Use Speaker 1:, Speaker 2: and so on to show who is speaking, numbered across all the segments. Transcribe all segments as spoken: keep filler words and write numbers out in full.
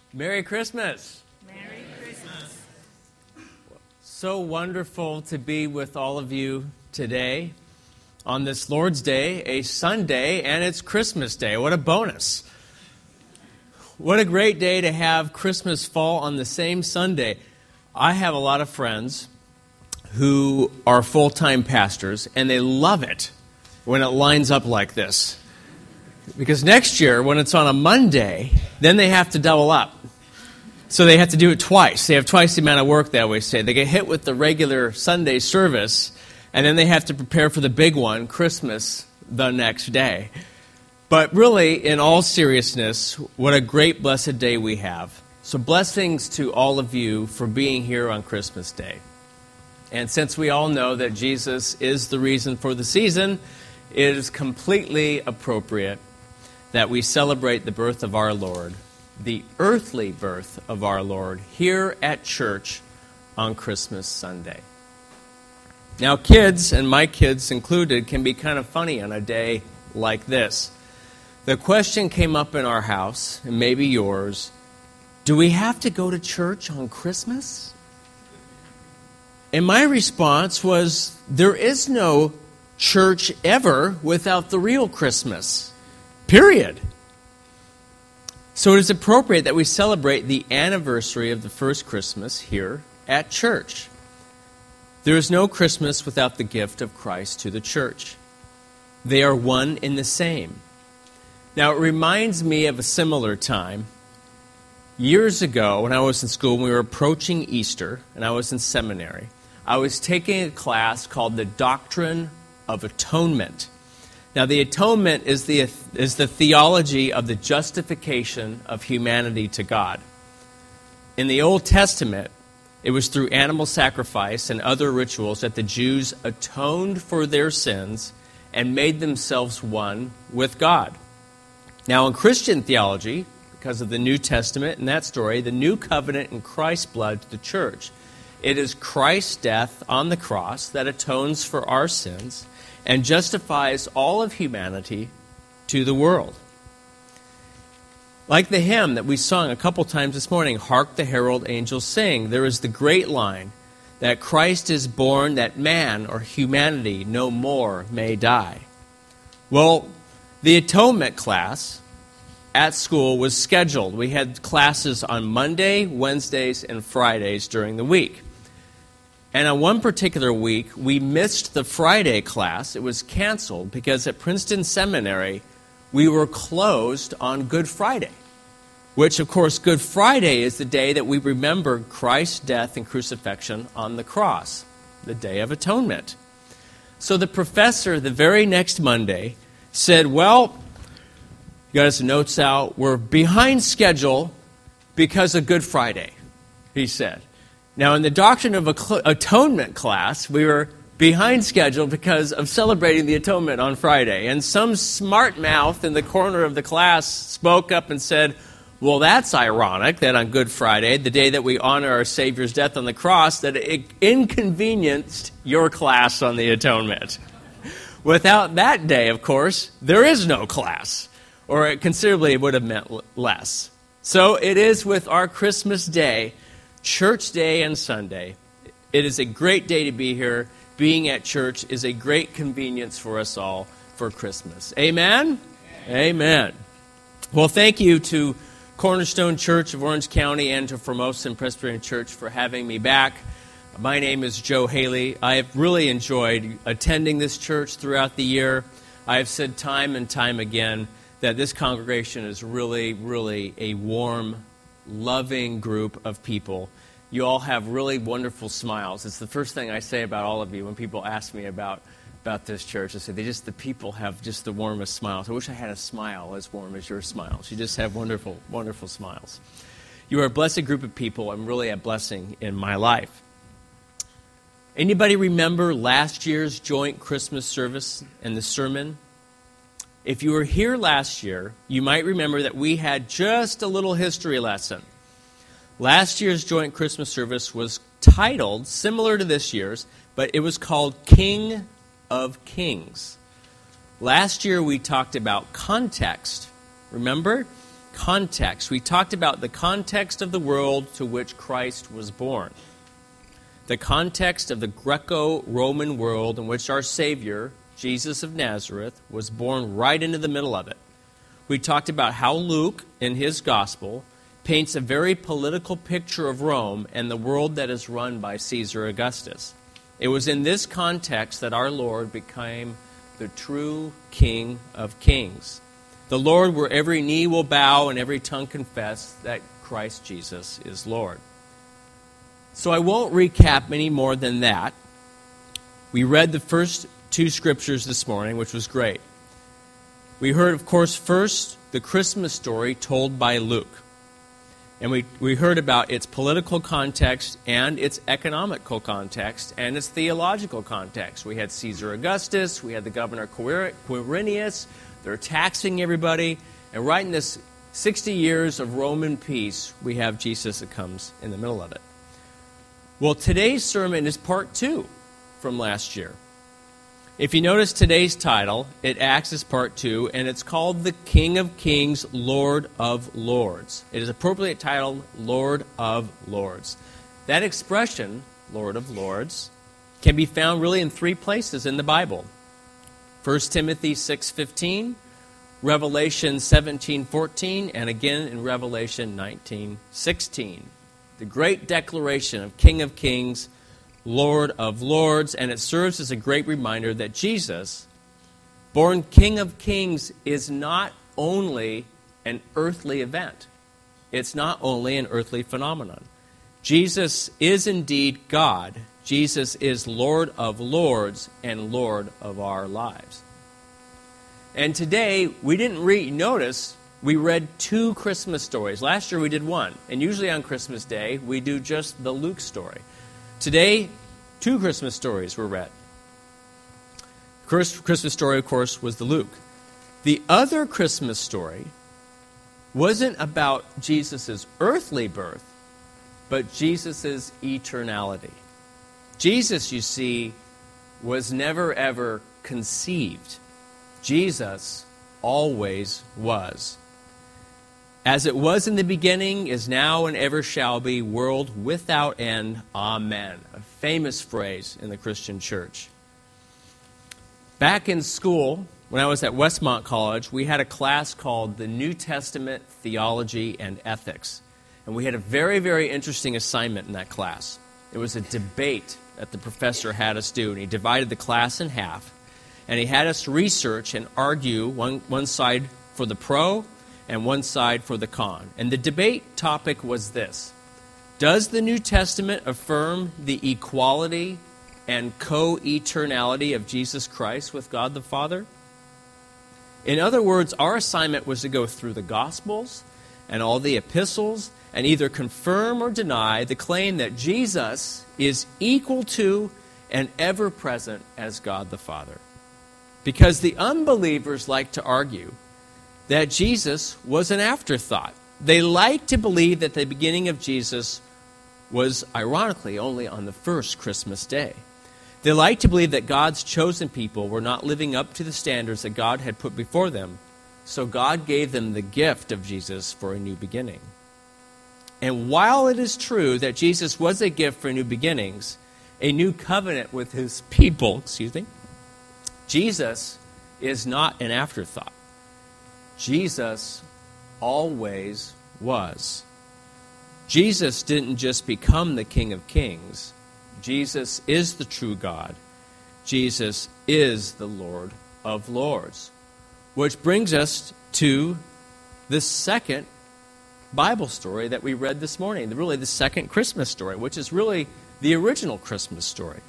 Speaker 1: Merry Christmas.
Speaker 2: Merry Christmas.
Speaker 1: So wonderful to be with all of you today on this Lord's Day, a Sunday, and it's Christmas Day. What a bonus. What a great day to have Christmas fall on the same Sunday. I have a lot of friends who are full-time pastors, and they love it when it lines up like this. Because next year, when it's on a Monday, then they have to double up. So they have to do it twice. They have twice the amount of work, they always say. They get hit with the regular Sunday service, and then they have to prepare for the big one, Christmas, the next day. But really, in all seriousness, what a great blessed day we have. So blessings to all of you for being here on Christmas Day. And since we all know that Jesus is the reason for the season, it is completely appropriate that we celebrate the birth of our Lord, the earthly birth of our Lord, here at church on Christmas Sunday. Now, kids, and my kids included, can be kind of funny on a day like this. The question came up in our house, and maybe yours, do we have to go to church on Christmas? And my response was, there is no church ever without the real Christmas. Period. So it is appropriate that we celebrate the anniversary of the first Christmas here at church. There is no Christmas without the gift of Christ to the church. They are one in the same. Now, it reminds me of a similar time. Years ago, when I was in school, when we were approaching Easter, and I was in seminary, I was taking a class called the Doctrine of Atonement. Now, the atonement is the is the theology of the justification of humanity to God. In the Old Testament, it was through animal sacrifice and other rituals that the Jews atoned for their sins and made themselves one with God. Now, in Christian theology, because of the New Testament and that story, the new covenant in Christ's blood to the church, it is Christ's death on the cross that atones for our sins and justifies all of humanity to the world. Like the hymn that we sung a couple times this morning, Hark the Herald Angels Sing, there is the great line that Christ is born that man or humanity no more may die. Well, the atonement class at school was scheduled. We had classes on Monday, Wednesdays, and Fridays during the week. And on one particular week, we missed the Friday class. It was canceled because at Princeton Seminary, we were closed on Good Friday, which, of course, Good Friday is the day that we remember Christ's death and crucifixion on the cross, the Day of Atonement. So the professor, the very next Monday, said, well, you got his notes out, we're behind schedule because of Good Friday, he said. Now, in the Doctrine of Atonement class, we were behind schedule because of celebrating the atonement on Friday. And some smart mouth in the corner of the class spoke up and said, well, that's ironic that on Good Friday, the day that we honor our Savior's death on the cross, that it inconvenienced your class on the atonement. Without that day, of course, there is no class, or it considerably would have meant less. So it is with our Christmas day, Church Day and Sunday. It is a great day to be here. Being at church is a great convenience for us all for Christmas. Amen? Amen. Amen. Well, thank you to Cornerstone Church of Orange County and to Formosan Presbyterian Church for having me back. My name is Joe Haley. I have really enjoyed attending this church throughout the year. I have said time and time again that this congregation is really, really a warm, loving group of people. You all have really wonderful smiles. It's the first thing I say about all of you when people ask me about, about this church. I say, they just the people have just the warmest smiles. I wish I had a smile as warm as your smiles. You just have wonderful, wonderful smiles. You are a blessed group of people and really a blessing in my life. Anybody remember last year's joint Christmas service and the sermon? If you were here last year, you might remember that we had just a little history lesson. Last year's joint Christmas service was titled, similar to this year's, but it was called King of Kings. Last year we talked about context. Remember? context. We talked about the context of the world to which Christ was born. The context of the Greco-Roman world in which our Savior, Jesus of Nazareth, was born right into the middle of it. We talked about how Luke, in his gospel, paints a very political picture of Rome and the world that is run by Caesar Augustus. It was in this context that our Lord became the true King of Kings. The Lord where every knee will bow and every tongue confess that Christ Jesus is Lord. So I won't recap any more than that. We read the first two scriptures this morning, which was great. We heard, of course, first the Christmas story told by Luke. And we, we heard about its political context and its economical context and its theological context. We had Caesar Augustus, we had the governor Quirinius, they're taxing everybody. And right in this sixty years of Roman peace, we have Jesus that comes in the middle of it. Well, today's sermon is part two from last year. If you notice today's title, it acts as part two, and it's called The King of Kings, Lord of Lords. It is appropriately titled Lord of Lords. That expression, Lord of Lords, can be found really in three places in the Bible. First Timothy six fifteen, Revelation seventeen fourteen, and again in Revelation nineteen sixteen. The great declaration of King of Kings, Lord of Lords, and it serves as a great reminder that Jesus, born King of Kings, is not only an earthly event. It's not only an earthly phenomenon. Jesus is indeed God. Jesus is Lord of Lords and Lord of our lives. And today, we didn't read, notice, we read two Christmas stories. Last year we did one, and usually on Christmas Day, we do just the Luke story. Today, two Christmas stories were read. The first Christmas story, of course, was the Luke. The other Christmas story wasn't about Jesus' earthly birth, but Jesus' eternality. Jesus, you see, was never ever conceived. Jesus always was. As it was in the beginning, is now, and ever shall be, world without end. Amen. A famous phrase in the Christian church. Back in school, when I was at Westmont College, we had a class called the New Testament Theology and Ethics. And we had a very, very interesting assignment in that class. It was a debate that the professor had us do, and he divided the class in half. And he had us research and argue one, one side for the pro and one side for the con. And the debate topic was this: does the New Testament affirm the equality and co-eternality of Jesus Christ with God the Father? In other words, our assignment was to go through the Gospels and all the epistles and either confirm or deny the claim that Jesus is equal to and ever present as God the Father. Because the unbelievers like to argue that Jesus was an afterthought. They like to believe that the beginning of Jesus was, ironically, only on the first Christmas day. They like to believe that God's chosen people were not living up to the standards that God had put before them, so God gave them the gift of Jesus for a new beginning. And while it is true that Jesus was a gift for new beginnings, a new covenant with his people, excuse me, Jesus is not an afterthought. Jesus always was. Jesus didn't just become the King of Kings. Jesus is the true God. Jesus is the Lord of Lords. Which brings us to the second Bible story that we read this morning, really the second Christmas story, which is really the original Christmas story.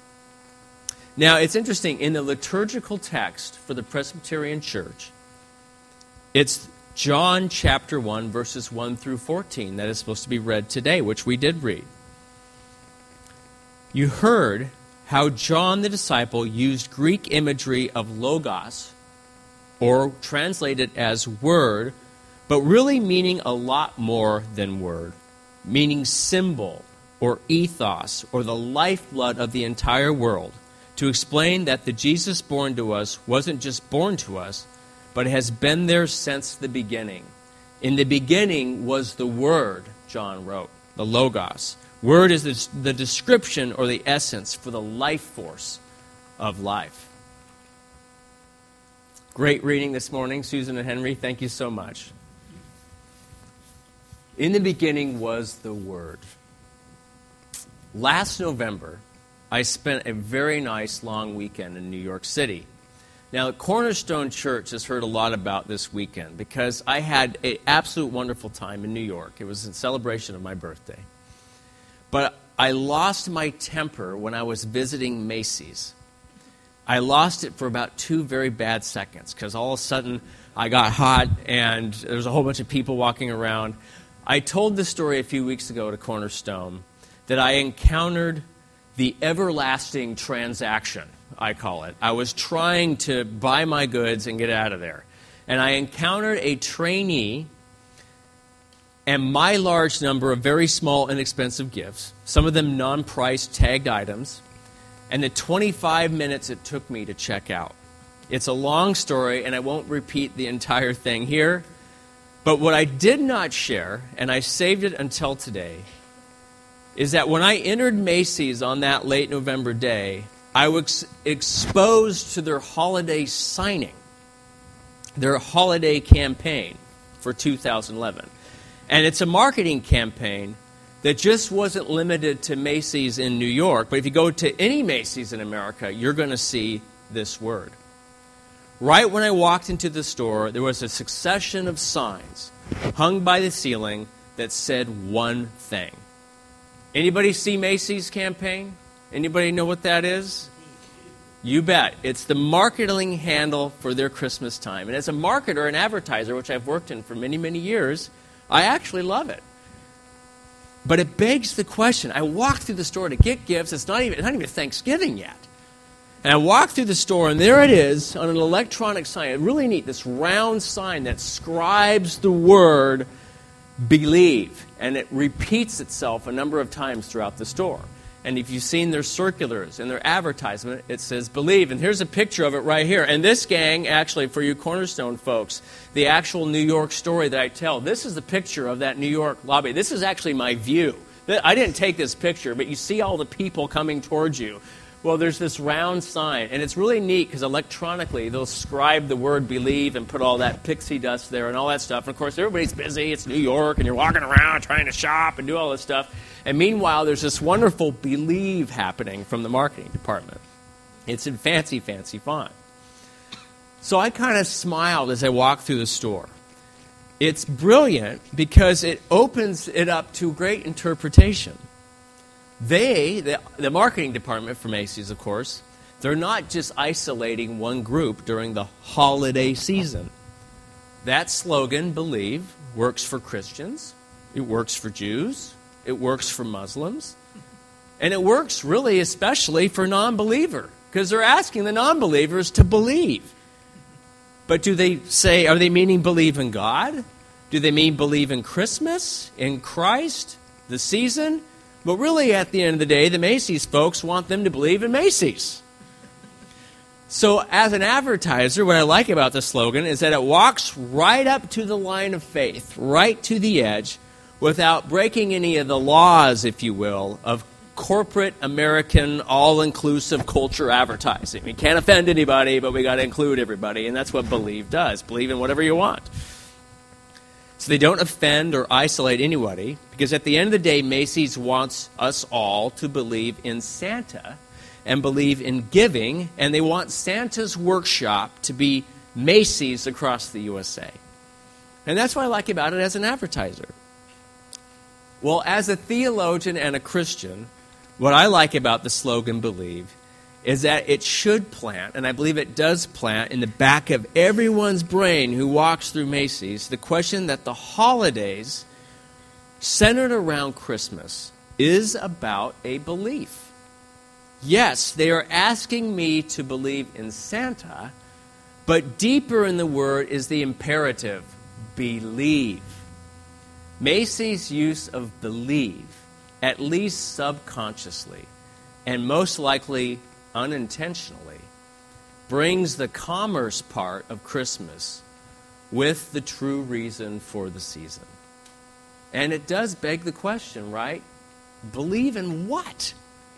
Speaker 1: Now, it's interesting, in the liturgical text for the Presbyterian Church, it's John chapter one, verses one through fourteen that is supposed to be read today, which we did read. You heard how John the disciple used Greek imagery of logos, or translated as word, but really meaning a lot more than word, meaning symbol or ethos or the lifeblood of the entire world, to explain that the Jesus born to us wasn't just born to us, but has been there since the beginning. In the beginning was the Word, John wrote, the Logos. Word is the, the description or the essence for the life force of life. Great reading this morning, Susan and Henry. Thank you so much. In the beginning was the Word. Last November, I spent a very nice long weekend in New York City. Now, Cornerstone Church has heard a lot about this weekend because I had an absolute wonderful time in New York. It was in celebration of my birthday. But I lost my temper when I was visiting Macy's. I lost it for about two very bad seconds because all of a sudden I got hot and there was a whole bunch of people walking around. I told this story a few weeks ago to Cornerstone that I encountered the everlasting transaction, I call it. I was trying to buy my goods and get out of there. And I encountered a trainee and my large number of very small, inexpensive gifts, some of them non-price tagged items, and the twenty-five minutes it took me to check out. It's a long story, and I won't repeat the entire thing here. But what I did not share, and I saved it until today, is that when I entered Macy's on that late November day, I was exposed to their holiday signing, their holiday campaign for two thousand eleven. And it's a marketing campaign that just wasn't limited to Macy's in New York, but if you go to any Macy's in America, you're going to see this word. Right when I walked into the store, there was a succession of signs hung by the ceiling that said one thing. Anybody see Macy's campaign? Anybody know what that is? You bet. It's the marketing handle for their Christmas time. And as a marketer and advertiser, which I've worked in for many, many years, I actually love it. But it begs the question. I walked through the store to get gifts. It's not even, it's not even Thanksgiving yet. And I walked through the store, and there it is on an electronic sign. Really neat, this round sign that scribes the word believe. And it repeats itself a number of times throughout the store. And if you've seen their circulars and their advertisement, it says believe. And here's a picture of it right here. And this gang, actually, for you Cornerstone folks, the actual New York story that I tell, this is the picture of that New York lobby. This is actually my view. I didn't take this picture, but you see all the people coming towards you. Well, there's this round sign, and it's really neat because electronically they'll scribe the word believe and put all that pixie dust there and all that stuff. And, of course, everybody's busy. It's New York, and you're walking around trying to shop and do all this stuff. And meanwhile, there's this wonderful believe happening from the marketing department. It's in fancy, fancy font. So I kind of smiled as I walked through the store. It's brilliant because it opens it up to great interpretation. They, the, the marketing department for Macy's, of course, they're not just isolating one group during the holiday season. That slogan, believe, works for Christians. It works for Jews. It works for Muslims. And it works really especially for non-believer because they're asking the non-believers to believe. But do they say, are they meaning believe in God? Do they mean believe in Christmas, in Christ, the season? But really, at the end of the day, the Macy's folks want them to believe in Macy's. So as an advertiser, what I like about the slogan is that it walks right up to the line of faith, right to the edge, without breaking any of the laws, if you will, of corporate American all-inclusive culture advertising. We can't offend anybody, but we got to include everybody, and that's what Believe does. Believe in whatever you want. So they don't offend or isolate anybody, because at the end of the day, Macy's wants us all to believe in Santa and believe in giving, and they want Santa's workshop to be Macy's across the U S A. And that's what I like about it as an advertiser. Well, as a theologian and a Christian, what I like about the slogan Believe is that it should plant, and I believe it does plant, in the back of everyone's brain who walks through Macy's, the question that the holidays centered around Christmas is about a belief. Yes, they are asking me to believe in Santa, but deeper in the word is the imperative, believe. Macy's use of believe, at least subconsciously, and most likely unintentionally, brings the commerce part of Christmas with the true reason for the season. And it does beg the question, right? Believe in what?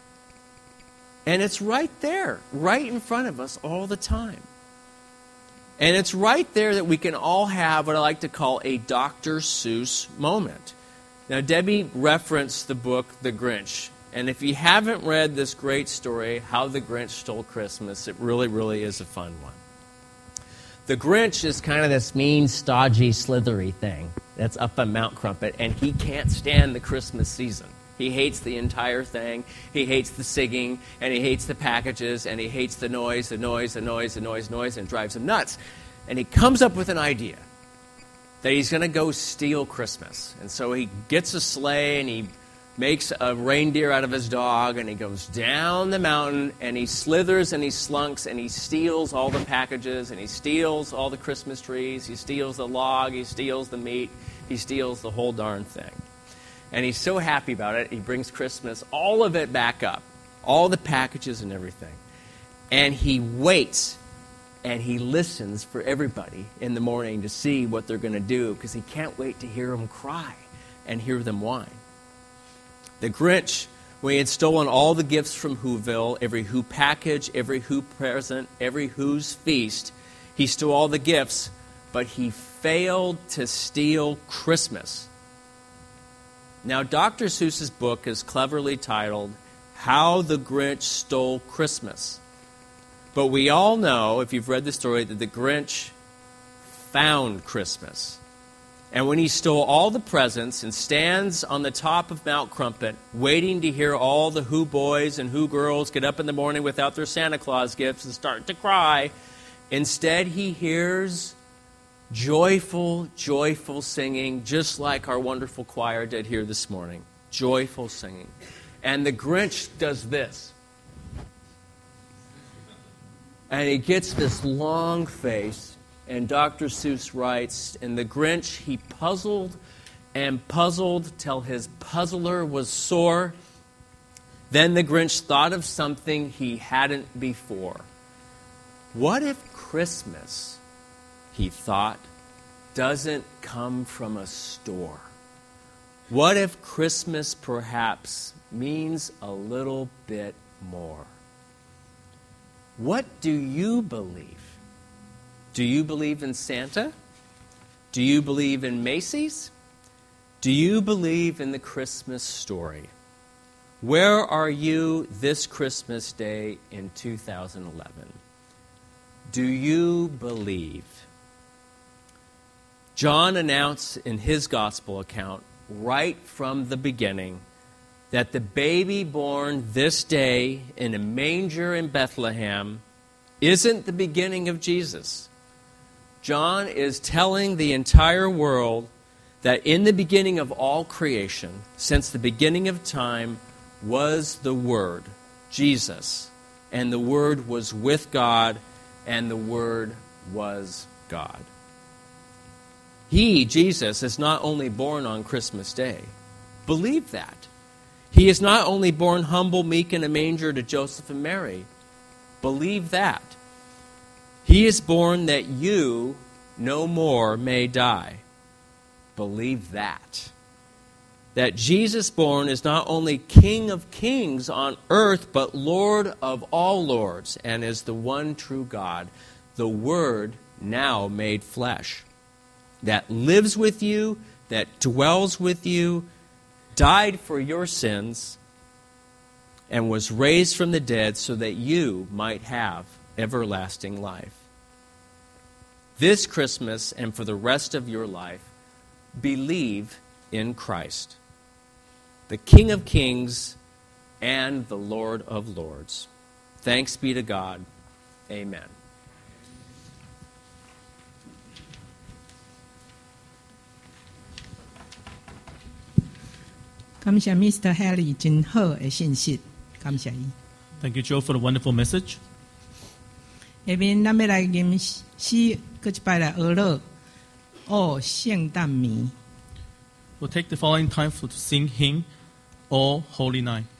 Speaker 1: And it's right there, right in front of us all the time. And it's right there that we can all have what I like to call a Doctor Seuss moment. Now, Debbie referenced the book The Grinch. And if you haven't read this great story, How the Grinch Stole Christmas, it really, really is a fun one. The Grinch is kind of this mean, stodgy, slithery thing that's up on Mount Crumpet, and he can't stand the Christmas season. He hates the entire thing. He hates the singing, and he hates the packages, and he hates the noise, the noise, the noise, the noise, noise, and it drives him nuts. And he comes up with an idea that he's going to go steal Christmas. And so he gets a sleigh, and he makes a reindeer out of his dog, and he goes down the mountain, and he slithers, and he slunks, and he steals all the packages, and he steals all the Christmas trees, he steals the log, he steals the meat, he steals the whole darn thing. And he's so happy about it, he brings Christmas, all of it back up, all the packages and everything. And he waits, and he listens for everybody in the morning to see what they're going to do, because he can't wait to hear them cry and hear them whine. The Grinch, when he had stolen all the gifts from Whoville, every Who package, every Who present, every Who's feast, he stole all the gifts, but he failed to steal Christmas. Now, Doctor Seuss's book is cleverly titled, How the Grinch Stole Christmas. But we all know, if you've read the story, that the Grinch found Christmas. And when he stole all the presents and stands on the top of Mount Crumpet, waiting to hear all the Who boys and Who girls get up in the morning without their Santa Claus gifts and start to cry, instead he hears joyful, joyful singing, just like our wonderful choir did here this morning. Joyful singing. And the Grinch does this. And he gets this long face, and Doctor Seuss writes, and the Grinch, he puzzled and puzzled till his puzzler was sore. Then the Grinch thought of something he hadn't before. What if Christmas, he thought, doesn't come from a store? What if Christmas perhaps means a little bit more? What do you believe? Do you believe in Santa? Do you believe in Macy's? Do you believe in the Christmas story? Where are you this Christmas day in two thousand eleven? Do you believe? John announced in his gospel account right from the beginning that the baby born this day in a manger in Bethlehem isn't the beginning of Jesus. John is telling the entire world that in the beginning of all creation, since the beginning of time, was the Word, Jesus. And the Word was with God, and the Word was God. He, Jesus, is not only born on Christmas Day. Believe that. He is not only born humble, meek, in a manger to Joseph and Mary. Believe that. He is born that you no more may die. Believe that. That Jesus born is not only King of kings on earth, but Lord of all lords, and is the one true God, the Word now made flesh, that lives with you, that dwells with you, died for your sins, and was raised from the dead so that you might have everlasting life. This Christmas and for the rest of your life, believe in Christ, the King of kings and the Lord of lords. Thanks be to God. Amen.
Speaker 2: 感謝 Mister Harry 真好的信息，感謝伊。
Speaker 3: Thank you, Joe, for the wonderful message.
Speaker 2: 下面咱要來吟詩，閣一擺來學樂。哦，聖誕暝。
Speaker 3: We'll take the following time for to sing hymn, O Holy Night.